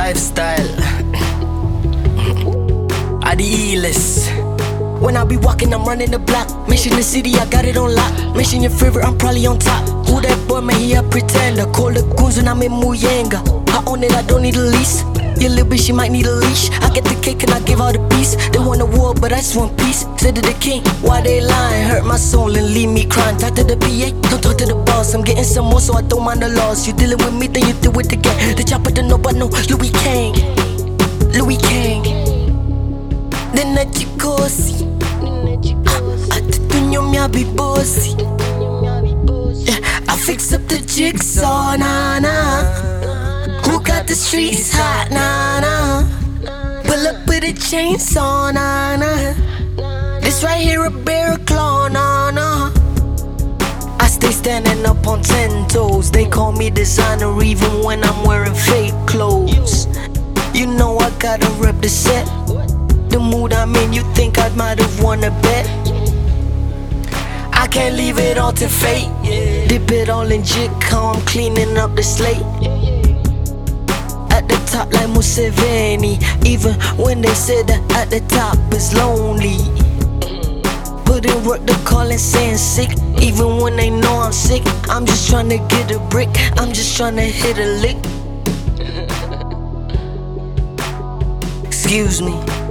lifestyle. I the E-list. When I be walking, I'm running the block. Mention the city, I got it on lock. Mention your favorite, I'm probably on top. Who that boy, man, he a pretender. Call the goons when I'm in Muyanga. I own it, I don't need a lease. Your little bitch, she might need a leash. I get the cake and I give her the piece. They want a war, but I just want peace. Said to the king, why they lying? Hurt my soul and leave me crying. Talk to the PA, don't talk to the boss. I'm getting some more, so I don't mind the loss. You dealing with me, then you deal with the gang. The chopper don't know, but no, Louis Kang. Louis Kang. Then that you go see. Atutunyo mya be bossy. Yeah, I fix up the jigsaw, nah nah. Who got the streets hot, nah nah. Pull up with a chainsaw, nah nah. This right here a bear claw, nah nah. I stay standing up on 10 toes. They call me designer even when I'm wearing fake clothes. You know I gotta rep the set. The mood I'm in, you think I might have won a bet. I can't leave it all to fate. Dip it all in jig, how I'm cleaning up the slate. At the top like Museveni, even when they said that at the top is lonely. Put in work, the calling saying sick, even when they know I'm sick. I'm just trying to get a brick, I'm just trying to hit a lick. Excuse me.